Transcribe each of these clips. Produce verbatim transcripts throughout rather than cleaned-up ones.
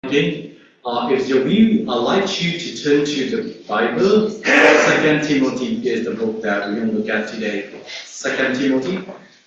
Again, uh, if your view, I'd like you to turn to the Bible. Second Timothy is the book that we're going to look at today. Second Timothy.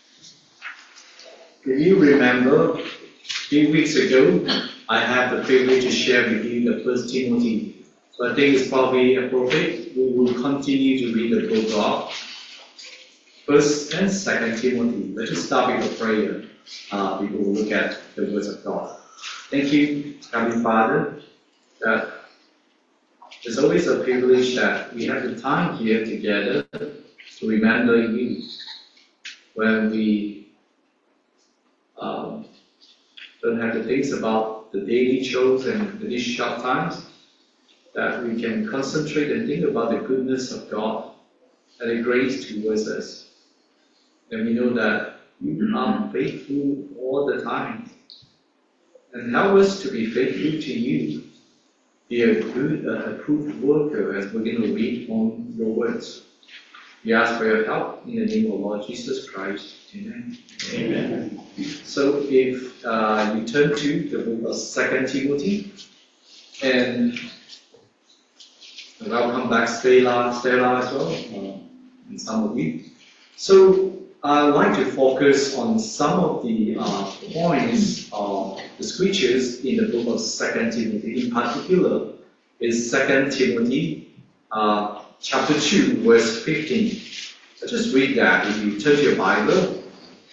If you remember, a few weeks ago, I had the privilege to share with you the First Timothy. So I think it's probably appropriate. We will continue to read the book of First and Second Timothy. Let's just start with a prayer uh, before we look at the words of God. Thank you, Heavenly Father, that it's always a privilege that we have the time here together to remember you when we um, don't have to think about the daily chores and these short times, that we can concentrate and think about the goodness of God and the grace towards us. And we know that you are faithful all the time. And help us to be faithful to you. Be a good, uh, approved worker as we're going to read on your words. We ask for your help in the name of Lord Jesus Christ. Amen. Amen. So if uh, you turn to the book of Second Timothy, and welcome back Stella, Stella as well, uh, and some of you. So I'd like to focus on some of the uh, points of the scriptures in the book of Second Timothy. In particular, is Second Timothy uh, chapter two, verse fifteen. So just read that if you turn to your Bible.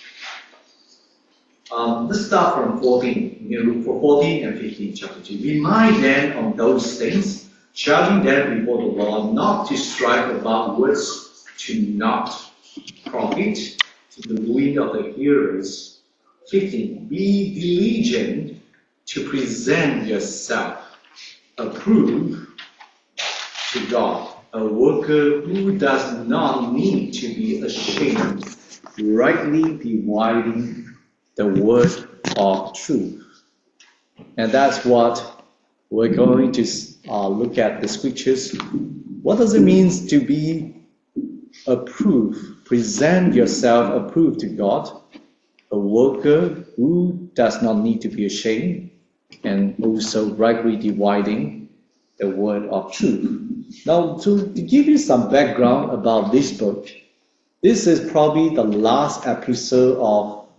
Um, let's start from fourteen. You can look for fourteen and fifteen, chapter two. Remind them of those things, charging them before the Lord not to strive about words to not profit, to the ruin of the hearers. fifteen. Be diligent to present yourself approved to God, a worker who does not need to be ashamed, rightly dividing the word of truth. And that's what we're going to uh, look at the scriptures. What does it mean to be approved? Present yourself approved to God, a worker who does not need to be ashamed, and also rightly dividing the word of truth. Now, to, to give you some background about this book, this is probably the last episode of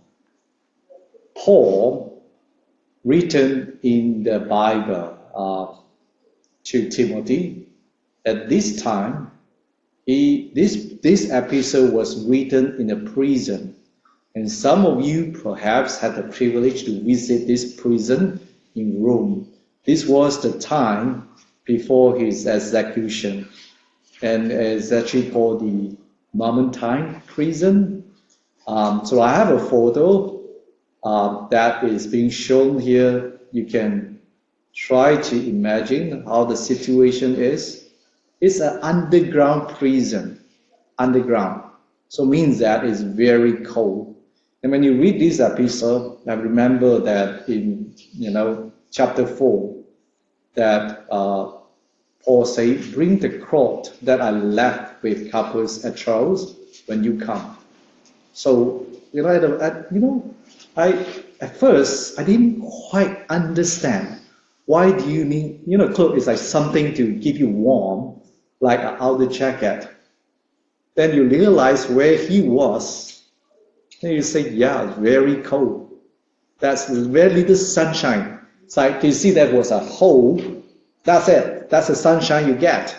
Paul written in the Bible uh, to Timothy. At this time, he, this, this episode was written in a prison. And some of you perhaps had the privilege to visit this prison in Rome. This was the time before his execution. And it's actually called the Mamertine prison. Um, so I have a photo uh, that is being shown here. You can try to imagine how the situation is. It's an underground prison, underground. So means that it's very cold. And when you read this episode, I remember that in, you know, chapter four, that uh, Paul said, bring the cloth that I left with Carpus at Troas when you come. So, you know, at, at, you know, I at first, I didn't quite understand why do you need, you know, cloth is like something to keep you warm, like an outer jacket. Then you realize where he was. Then you say, yeah, it's very cold. That's very little sunshine. It's like you see that was a hole. That's it. That's the sunshine you get.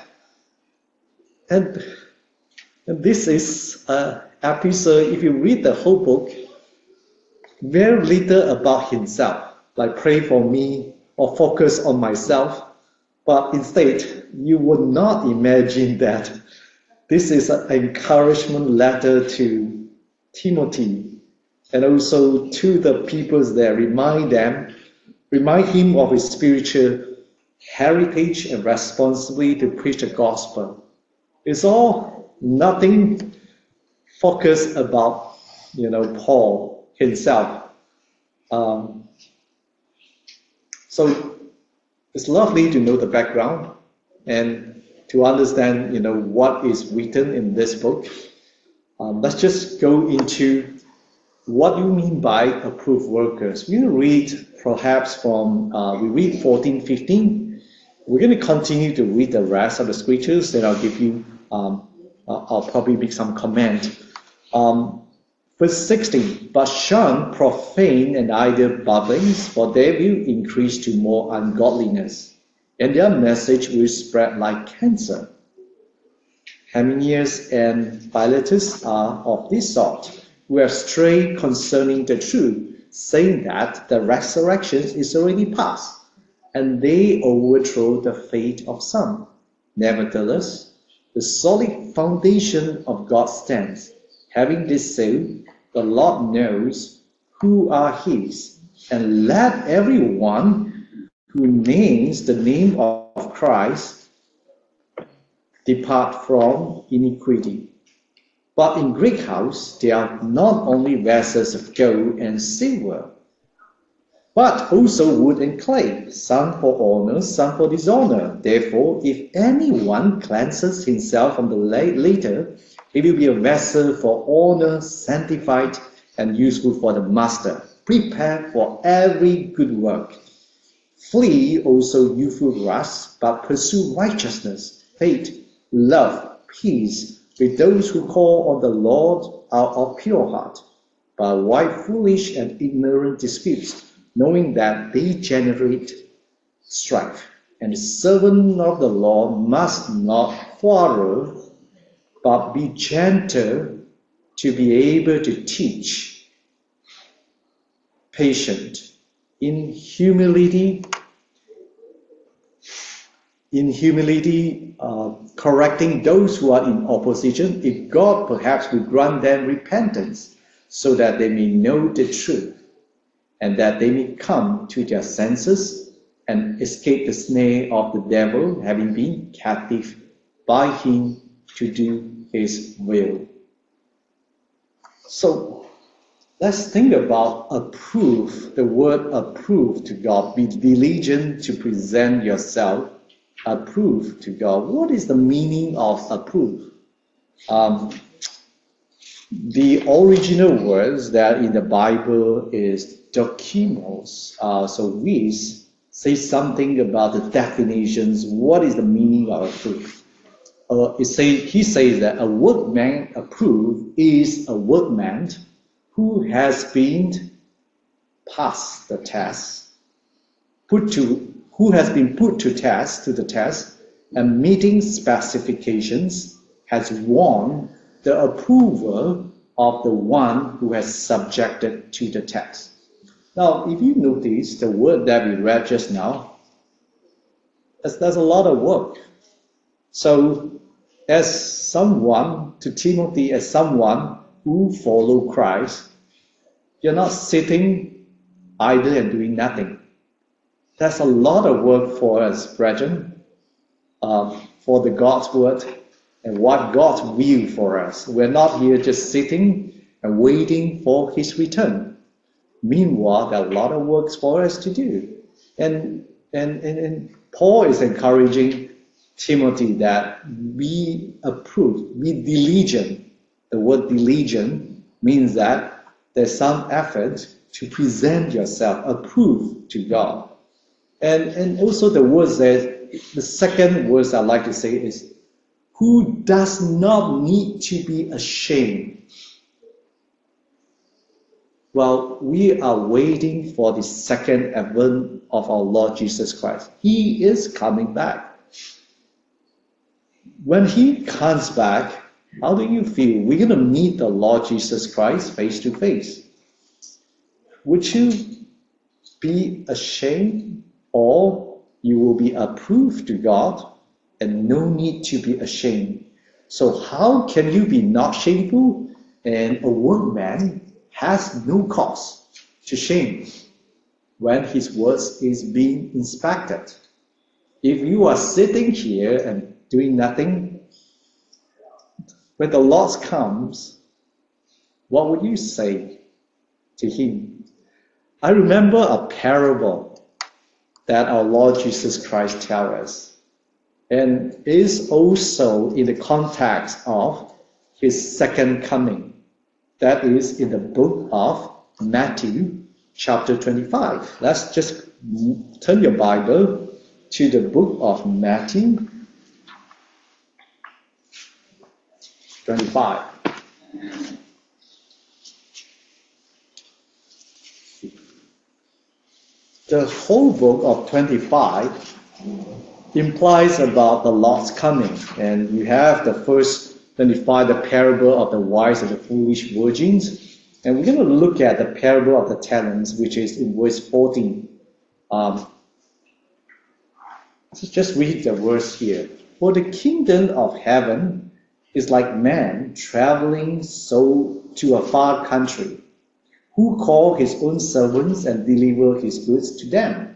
And, and this is an episode, if you read the whole book, very little about himself, like pray for me or focus on myself. But instead, you would not imagine that this is an encouragement letter to Timothy, and also to the peoples there, remind them, remind him of his spiritual heritage and responsibility to preach the gospel. It's all nothing focused about, you know, Paul himself. Um, so it's lovely to know the background and to understand, you know, what is written in this book. Um, let's just go into what do you mean by approved workers? We read perhaps from, uh, we read fourteen, fifteen. We're going to continue to read the rest of the scriptures, then I'll give you, um, I'll probably make some comment. Um, verse sixteen, but shun profane and idle babblings, for they will increase to more ungodliness, and their message will spread like cancer. Hymenaeus and Philetus are of this sort, who have strayed concerning the truth, saying that the resurrection is already past, and they overthrow the faith of some. Nevertheless, the solid foundation of God stands. Having this so, the Lord knows who are his, and let everyone who names the name of Christ depart from iniquity. But in Greek house there are not only vessels of gold and silver, but also wood and clay, some for honor, some for dishonor. Therefore, if anyone cleanses himself from the latter, he will be a vessel for honor, sanctified and useful for the master, prepared for every good work. Flee also youthful lusts, but pursue righteousness, faith, love, peace, with those who call on the Lord out of pure heart, but avoid foolish and ignorant disputes, knowing that they generate strife. And the servant of the Lord must not quarrel, but be gentle, to be able to teach, patient, in humility, in humility, uh, correcting those who are in opposition, if God perhaps will grant them repentance, so that they may know the truth, and that they may come to their senses and escape the snare of the devil, having been captive by him to do his will. So let's think about approve, the word approve to God. Be diligent to present yourself approved to God. What is the meaning of approve? Um, the original words that in the Bible is dokimos. Uh, so we say something about the definitions. What is the meaning of approve? Uh, it say, he says that a workman approved is a workman who has been passed the test, put to who has been put to test to the test and meeting specifications, has won the approval of the one who has subjected to the test. Now, if you notice the word that we read just now, there's, there's a lot of work. So, as someone, to Timothy, as someone who follow Christ, you're not sitting idle and doing nothing. That's a lot of work for us, brethren, uh, for the God's word and what God's will for us. We're not here just sitting and waiting for his return. Meanwhile, there are a lot of works for us to do. And, and, and, and Paul is encouraging Timothy that we approve, be diligent. The word diligent means that there's some effort to present yourself approved to God. And, and also the word says, the second word I'd like to say is, who does not need to be ashamed. Well, we are waiting for the second advent of our Lord Jesus Christ. He is coming back. When he comes back, how do you feel? We're going to meet the Lord Jesus Christ face to face. Would you be ashamed, or you will be approved to God and no need to be ashamed? So how can you be not shameful? And a workman has no cause to shame when his works is being inspected. If you are sitting here and doing nothing, when the Lord comes, what would you say to him? I remember a parable that our Lord Jesus Christ tells us, and is also in the context of his second coming. That is in the book of Matthew, chapter twenty-five. Let's just turn your Bible to the book of Matthew twenty-five. The whole book of twenty-five implies about the Lord's coming. And you have the first twenty-five, the parable of the wise and the foolish virgins. And we're going to look at the parable of the talents, which is in verse fourteen. Um, let's just read the verse here. For the kingdom of heaven is like man traveling so to a far country, who call his own servants and deliver his goods to them.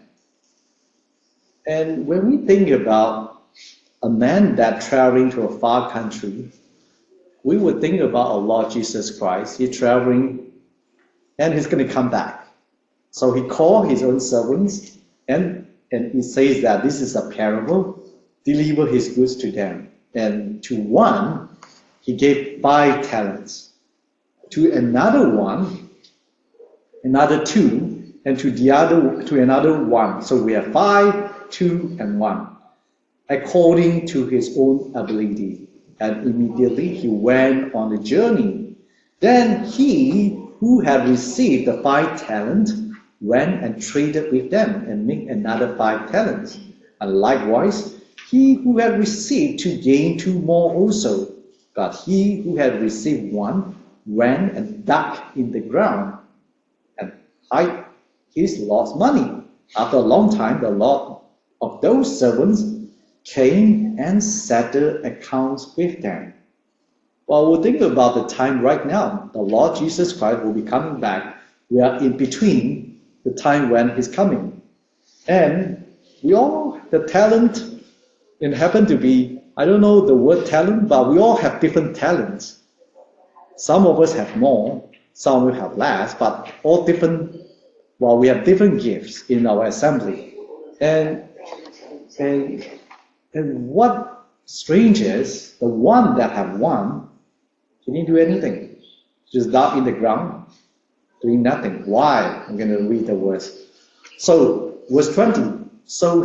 And when we think about a man that traveling to a far country, we would think about our Lord Jesus Christ. He's traveling and he's going to come back. So he called his own servants and, and he says that this is a parable, deliver his goods to them. And to one, he gave five talents. To another one, another two, and to the other, to another one. So we have five, two, and one, according to his own ability. And immediately he went on the journey. Then he who had received the five talents went and traded with them and made another five talents. And likewise, he who had received two gained two more also. But he who had received one went and dug in the ground and hid his lost money. After a long time, the Lord of those servants came and settled accounts with them. Well, we'll think about the time right now. The Lord Jesus Christ will be coming back. We are in between the time when he's coming. And we all, the talent, it happened to be, I don't know the word talent, but we all have different talents. Some of us have more, some will have less, but all different, well, we have different gifts in our assembly. And, and, and what strange is, the one that have one, he didn't do anything. Just dug in the ground, doing nothing. Why? I'm going to read the verse. So, verse twenty. So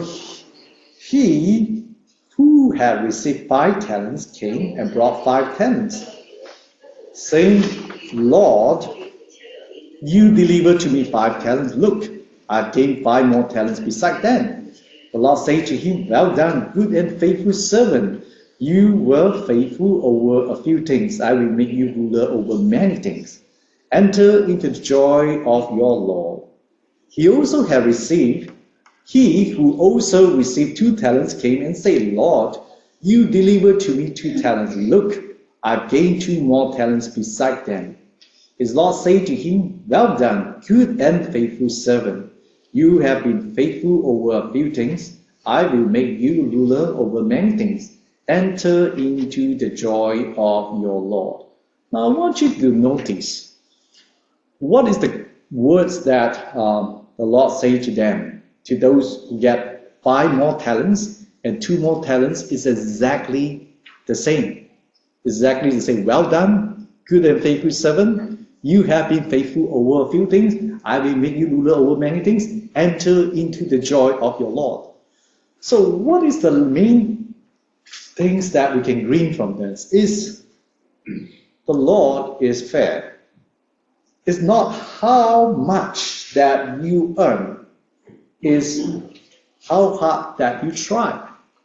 he who had received five talents came and brought five talents, saying, Lord, you delivered to me five talents. Look, I've gained five more talents beside them. The Lord said to him, well done, good and faithful servant. You were faithful over a few things. I will make you ruler over many things. Enter into the joy of your Lord. He also had received, he who also received two talents came and said, Lord, you delivered to me two talents. Look, I've gained two more talents beside them. His Lord said to him, well done, good and faithful servant. You have been faithful over a few things. I will make you ruler over many things. Enter into the joy of your Lord. Now I want you to notice, what is the words that um, the Lord said to them, to those who get five more talents and two more talents is exactly the same. Exactly the same. Well done, good and faithful servant. You have been faithful over a few things. I will make you ruler over many things. Enter into the joy of your Lord. So what is the main things that we can glean from this? Is the Lord is fair. It's not how much that you earn, is how hard that you try.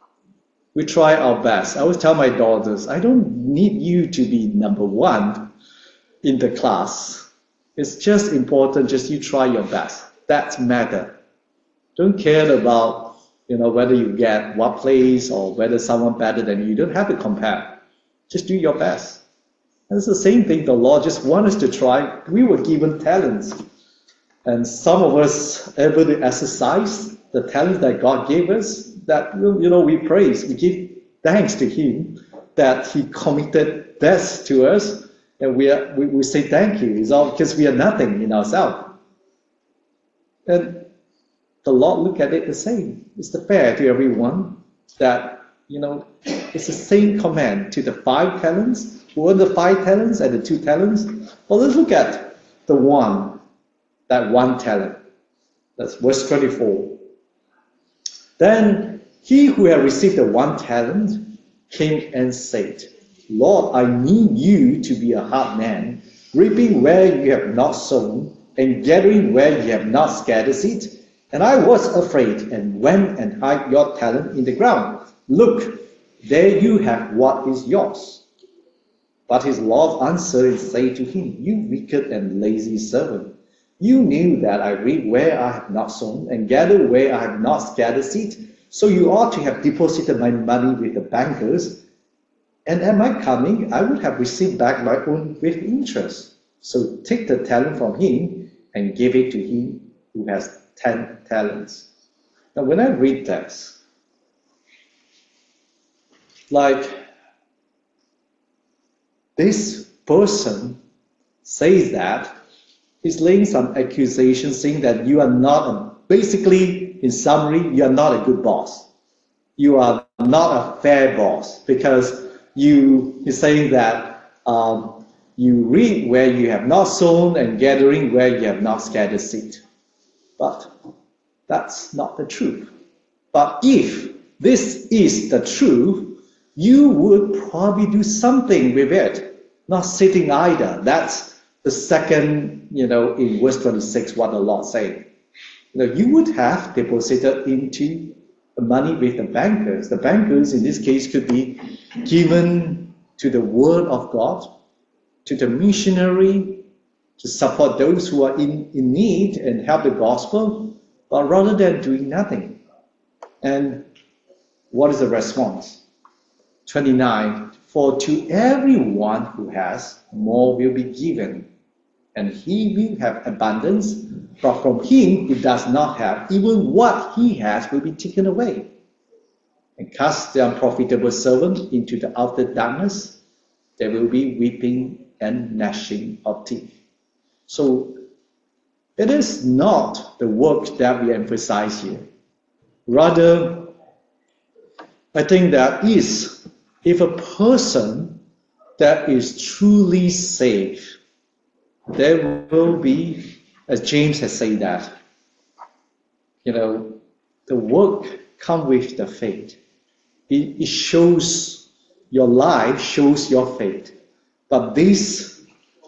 We try our best. I always tell my daughters, I don't need you to be number one in the class. It's just important, just you try your best. That's matter. Don't care about, you know, whether you get what place or whether someone better than you. You don't have to compare. Just do your best. And it's the same thing. The Lord just wants us to try. We were given talents. And some of us able to exercise the talents that God gave us, that, you know, we praise, we give thanks to Him that He committed this to us, and we, are, we, we say thank you. It's all because we are nothing in ourselves. And the Lord look at it the same. It's the fair to everyone that, you know, it's the same command to the five talents Who earned the five talents and the two talents? Well, let's look at the one, that one talent. That's verse twenty-four. Then he who had received the one talent came and said, Lord, I knew you to be a hard man, reaping where you have not sown, and gathering where you have not scattered seed. And I was afraid, and went and hid your talent in the ground. Look, there you have what is yours. But his Lord answered and said to him, You wicked and lazy servant, you knew that I reap where I have not sown, and gather where I have not scattered seed. So you ought to have deposited my money with the bankers, and at my coming I would have received back my own with interest. So take the talent from him and give it to him who has ten talents. Now when I read that, like this person says that, he's laying some accusations saying that you are not, a, basically in summary, you are not a good boss. You are not a fair boss because you, he's saying that um, you reap where you have not sown and gathering where you have not scattered seed. But that's not the truth. But if this is the truth, you would probably do something with it, not sitting idle. That's the second, you know, in verse twenty-six, what the Lord said. You know, you would have deposited into the money with the bankers. The bankers in this case could be given to the Word of God, to the missionary, to support those who are in, in need and help the gospel, but rather than doing nothing. And what is the response? twenty-nine, for to everyone who has, more will be given, and he will have abundance, but from him who does not have, even what he has will be taken away. And cast the unprofitable servant into the outer darkness, there will be weeping and gnashing of teeth. So it is not the work that we emphasize here. Rather, I think that is, if a person that is truly saved, there will be, as James has said that, you know, the work comes with the faith. It, it shows, your life shows your faith. But this,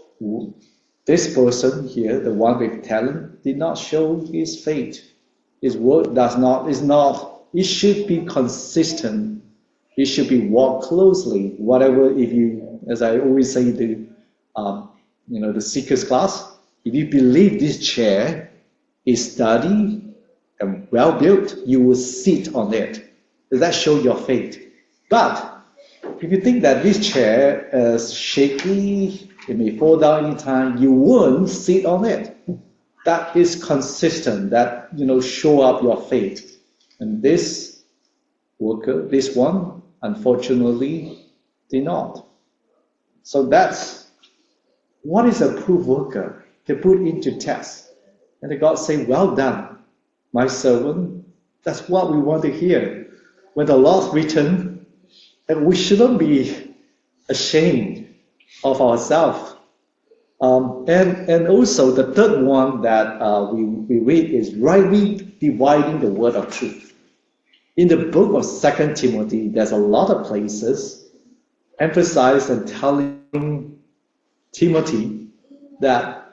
this person here, the one with talent, did not show his faith. His work does not, is not, it should be consistent. It should be walked closely. Whatever, if you, as I always say, the, um, you know, the seekers class, if you believe this chair is sturdy and well built, you will sit on it. Does that show your faith? But if you think that this chair is shaky, it may fall down anytime, you won't sit on it. That is consistent. That, you know, show up your faith. And this worker, this one, unfortunately, did not. So that's what is a proof worker to put into test. And the God say, well done, my servant. That's what we want to hear. When the Lord's written, that we shouldn't be ashamed of ourselves. Um, and, and also the third one that uh, we, we read is rightly dividing the word of truth. In the book of Second Timothy, there's a lot of places emphasize and telling Timothy that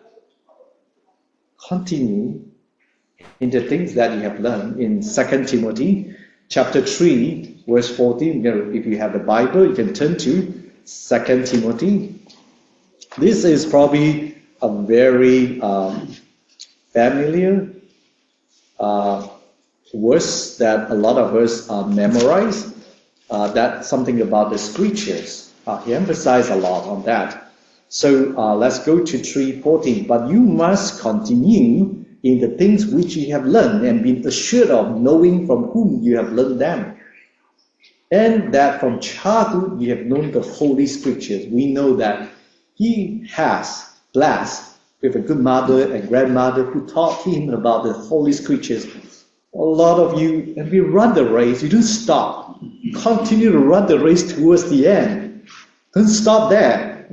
continue in the things that you have learned. In Second Timothy chapter three, verse fourteen, if you have the Bible, you can turn to Second Timothy. This is probably a very um, familiar uh, verse that a lot of us uh, memorize. Uh, that's something about the scriptures. Uh, he emphasized a lot on that. So uh, let's go to three fourteen. But you must continue in the things which you have learned and been assured of, knowing from whom you have learned them. And that from childhood you have known the Holy Scriptures. We know that he has blessed with a good mother and grandmother who taught him about the Holy Scriptures. A lot of you, and we run the race, you don't stop. Continue to run the race towards the end. Don't stop there.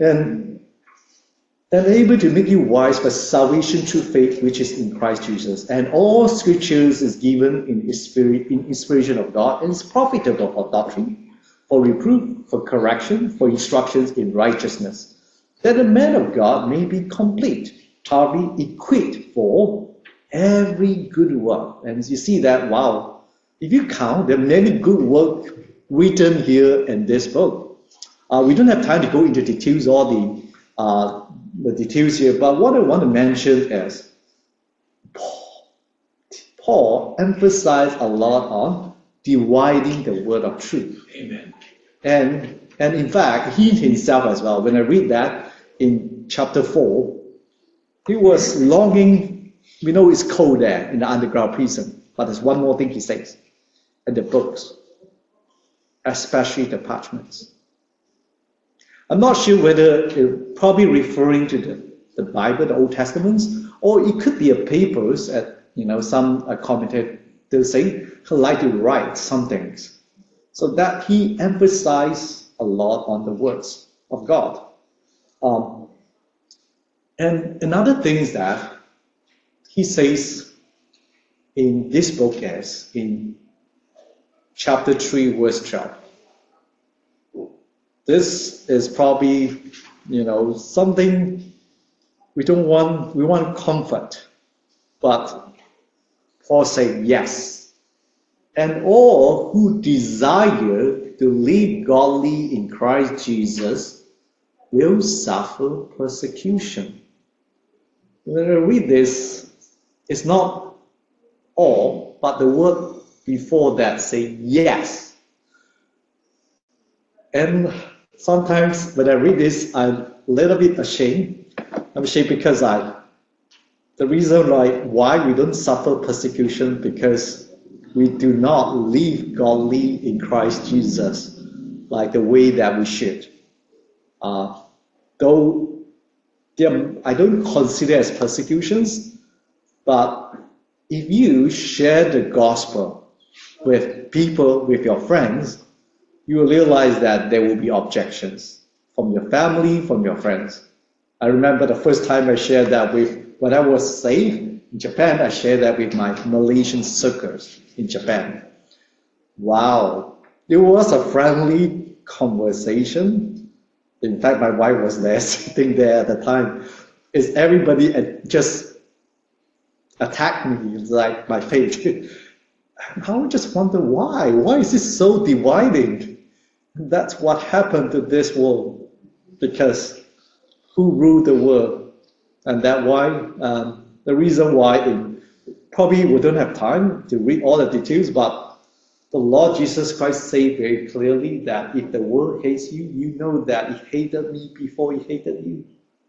and, and able to make you wise for salvation through faith, which is in Christ Jesus. And all scriptures is given in, spirit, in inspiration of God, and is profitable for doctrine, for reproof, for correction, for instructions in righteousness, that the man of God may be complete, thoroughly equipped for every good work. And you see that, wow, if you count, there are many good work written here in this book. Uh, we don't have time to go into details, all the, uh, the details here, but what I want to mention is Paul, Paul emphasized a lot on dividing the word of truth. Amen. And, and in fact, he himself as well, when I read that in chapter four, he was longing. We know it's cold there in the underground prison, but there's one more thing he says, and the books, especially the parchments. I'm not sure whether it's probably referring to the, the Bible, the Old Testaments, or it could be a papers at, you know, some uh, commentators say he liked to write some things. So that he emphasized a lot on the words of God. Um, and another thing is that he says in this book is in chapter three, verse twelve. This is probably, you know, something we don't want, we want comfort. But Paul said, yes. And all who desire to live godly in Christ Jesus will suffer persecution. When I read this, it's not all, but the word before that say yes. And sometimes when I read this, I'm a little bit ashamed. I'm ashamed because I, the reason like why we don't suffer persecution, because we do not live godly in Christ Jesus like the way that we should. Uh, though I don't consider as persecutions, but if you share the gospel with people, with your friends, you will realize that there will be objections from your family, from your friends. I remember the first time I shared that with, when I was saved in Japan, I shared that with my Malaysian circles in Japan. Wow, it was a friendly conversation. In fact, my wife was there, sitting there at the time. Is everybody just attacked me, like my faith. I would just wonder why. Why is this so dividing? That's what happened to this world, because who ruled the world? And that why, um, the reason why, in, probably we don't have time to read all the details, but the Lord Jesus Christ said very clearly that if the world hates you, you know that it hated me before it hated you.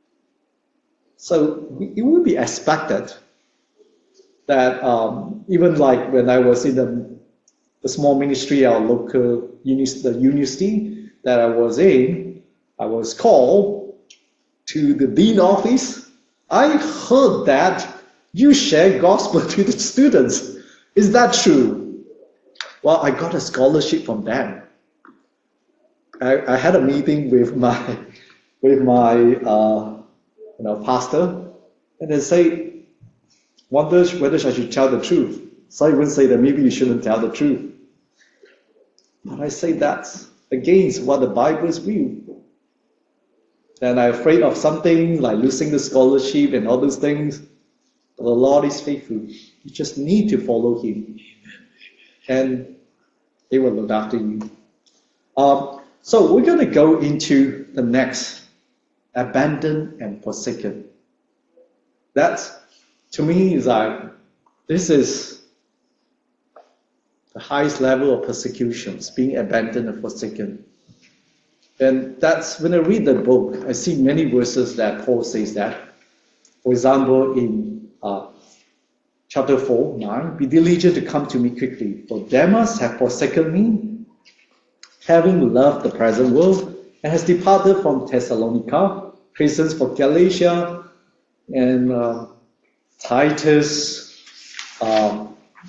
So it would be expected that um, even like when I was in the, the small ministry, our local uni, the university that I was in, I was called to the dean office. I heard that you share gospel to the students. Is that true? Well, I got a scholarship from them. I, I had a meeting with my with my uh, you know pastor, and they say, wonders whether I should tell the truth. So I even say that maybe you shouldn't tell the truth. But I say that's against what the Bible's view. And I'm afraid of something like losing the scholarship and all those things. But the Lord is faithful. You just need to follow Him. And He will look after you. Um, so we're going to go into the next, abandoned and forsaken. That's, to me, is like, this is the highest level of persecutions, being abandoned and forsaken. And that's, when I read the book, I see many verses that Paul says that. For example, in uh, chapter four, nine, be diligent to come to me quickly, for Demas have forsaken me, having loved the present world, and has departed from Thessalonica, Christians for Galatia, and uh, Titus uh,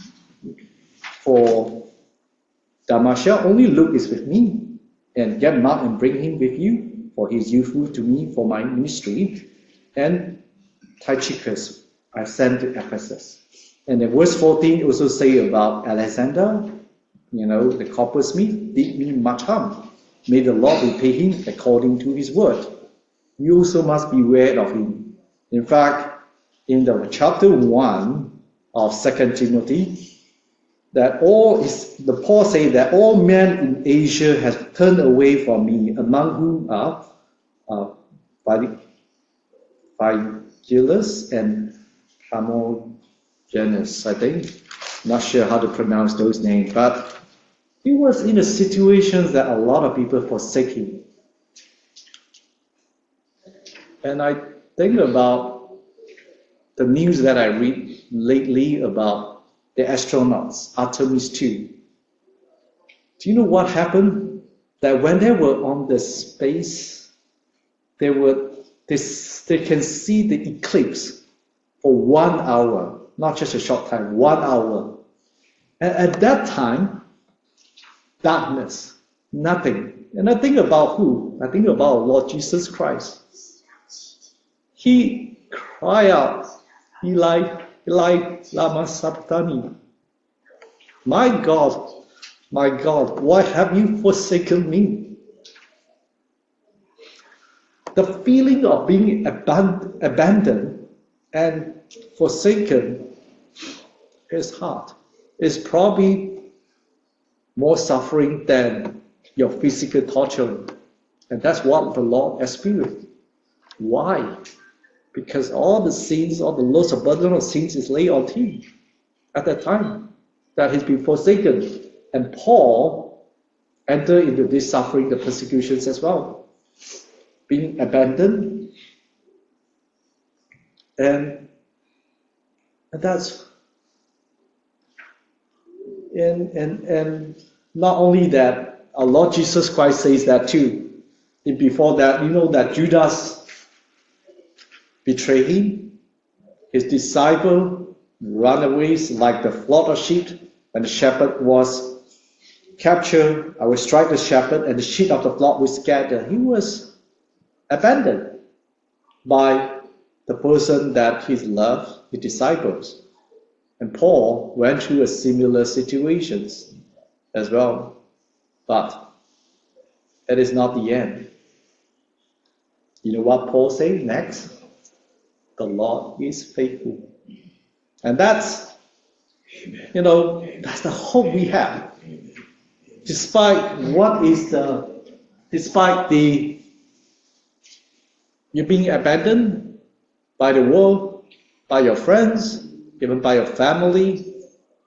for Dalmatia. Only Luke is with me, and get Mark and bring him with you. for he is useful to me for my ministry. And Tychicus I sent to Ephesus. And in verse fourteen also say about Alexander, you know, the coppersmith did me much harm. May the Lord repay him according to his word. You also must beware of him. In fact, in the chapter one of Second Timothy, that all is the Paul say that all men in Asia have turned away from me, among whom are uh, Phygellus and Hermogenes, I think. Not sure how to pronounce those names, but he was in a situation that a lot of people forsake him. And I think about the news that I read lately about the astronauts, Artemis two. Do you know what happened? That when they were on the space, they were they, they can see the eclipse for one hour, not just a short time, one hour. And at that time, darkness, nothing. And I think about who? I think about our Lord Jesus Christ. He cried out, Eli, Eli, lama sabachthani. My God, my God, why have you forsaken me? The feeling of being aban- abandoned and forsaken is hard. It's probably more suffering than your physical torture. And that's what the Lord experienced. Why? Because all the sins, all the loads of burden of sins is laid on him at that time, that he's been forsaken. And Paul entered into this suffering, the persecutions as well. Being abandoned. And, and that's and, and and not only that, our Lord Jesus Christ says that too. And before that, you know that Judas betrayed him. His disciple ran away like the flock of sheep, and the shepherd was captured. I will strike the shepherd, and the sheep of the flock will scatter. He was abandoned by the person that he loved, his disciples. And Paul went through a similar situations as well. But it is not the end. You know what Paul said next? The Lord is faithful. And that's, you know, that's the hope we have. Despite what is the, despite the, you're being abandoned by the world, by your friends, even by your family,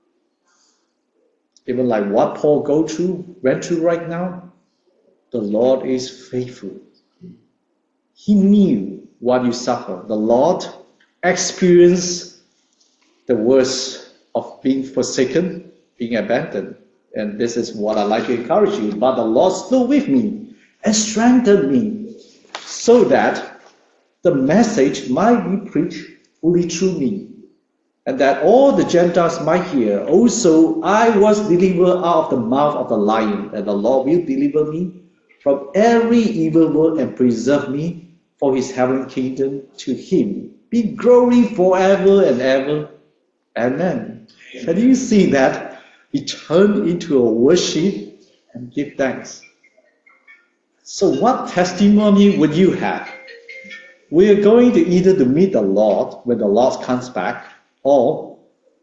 even like what Paul go through, went through right now, the Lord is faithful. He knew what you suffer. The Lord experienced the worst of being forsaken, being abandoned. And this is what I like to encourage you. But the Lord stood with me and strengthened me so that the message might be preached fully through me, and that all the Gentiles might hear. Also, I was delivered out of the mouth of the lion, and the Lord will deliver me from every evil word and preserve me for his heavenly kingdom. To him be glory forever and ever. Amen. Can you see that? He turned into a worship and give thanks. So what testimony would you have? We are going to either to meet the Lord when the Lord comes back, or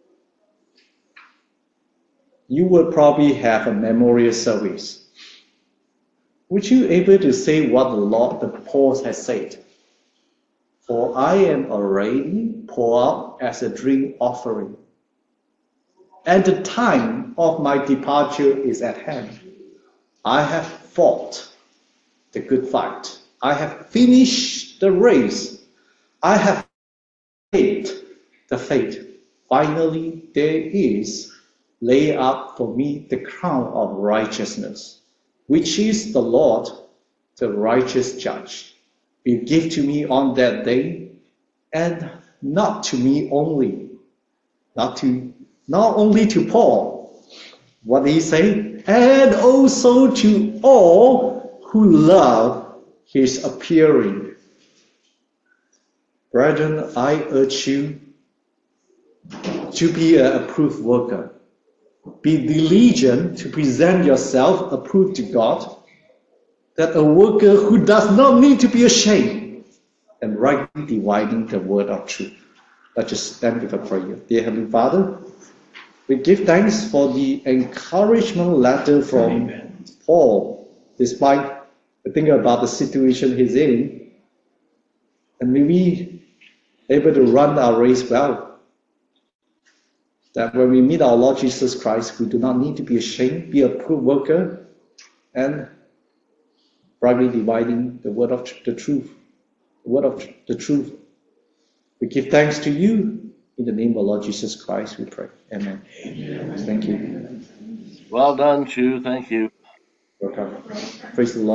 you will probably have a memorial service. Would you be able to say what the Lord, the Paul has said? For I am already poured out as a drink offering, and the time of my departure is at hand. I have fought the good fight. I have finished the race. I have paid the faith. Finally, there is laid up for me the crown of righteousness, which is the Lord, the righteous judge, will give to me on that day, and not to me only, not to not only to Paul. What did he say? And also to all who love He is appearing. Brethren, I urge you to be an approved worker. Be diligent to present yourself approved to God, that a worker who does not need to be ashamed, and rightly dividing the word of truth. Let's just stand with a prayer. Dear Heavenly Father, we give thanks for the encouragement letter from Amen. Paul, despite thinking about the situation he's in, and may we able to run our race well. That when we meet our Lord Jesus Christ, we do not need to be ashamed, be a approved worker, and rightly dividing the word of the truth. The word of the truth. We give thanks to you. In the name of Lord Jesus Christ, we pray. Amen. Amen. Thank you. Well done, Chu. Thank you. Welcome. Praise the Lord.